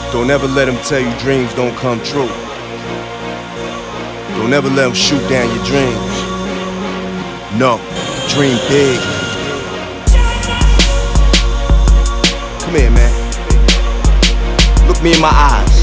Don't ever let them tell you dreams don't come true. Don't ever let them shoot down your dreams. No, dream big. Come here, man. Look me in my eyes.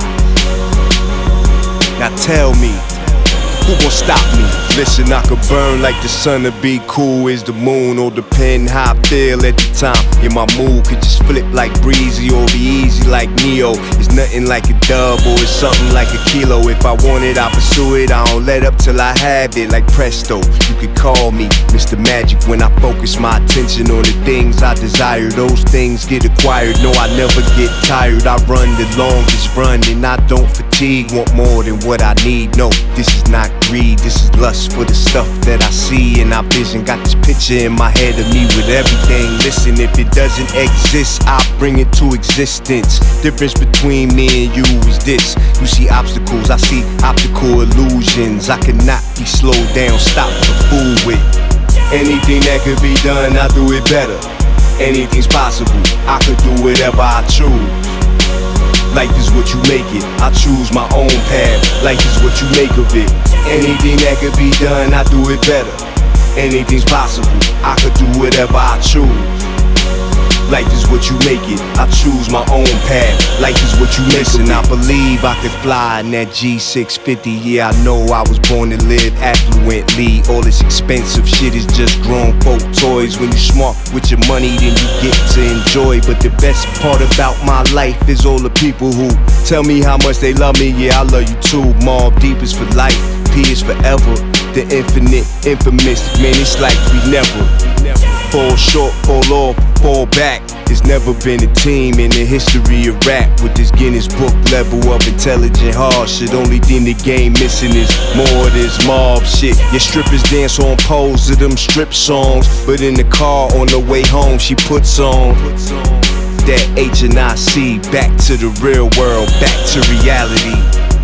Now tell me, who gon' stop me? Listen, I could burn like the sun to be cool as the moon, or depend how I feel at the time. Yeah, my mood could just flip like breezy or be easy like Neo. It's nothing like a dub or it's something like a kilo. If I want it, I pursue it. I don't let up till I have it like presto. You could call me Mr. Magic when I focus my attention on the things I desire. Those things get acquired. No, I never get tired. I run the longest run and I don't fatigue. Want more than what I need. No, this is not greed. This is lust for the stuff that I see and I vision. Got this picture in my head of me with everything. Listen, if it doesn't exist, I bring it to existence. Difference between me and you is this. You see obstacles, I see optical illusions. I cannot be slowed down, stopped or fooled with. Anything that could be done, I do it better. Anything's possible, I could do whatever I choose. Life is what you make it, I choose my own path. Life is what you make of it. Anything that could be done, I do it better. Anything's possible, I could do whatever I choose. Life is what you make it, I choose my own path. Life is what you missing. I believe I could fly in that G650. Yeah, I know I was born to live affluently. All this expensive shit is just grown folk toys. When you smart with your money, then you get to enjoy. But the best part about my life is all the people who tell me how much they love me. Yeah, I love you too. Mobb Deep is for life, P is forever. The infinite, infamous, man, it's like we never fall short, fall off, fall back. There's never been a team in the history of rap with this Guinness Book level of intelligent hard shit. Only thing the game missing is more of this mob shit. Your strippers dance on poles of them strip songs, but in the car on the way home she puts on that H&IC. Back to the real world, back to reality.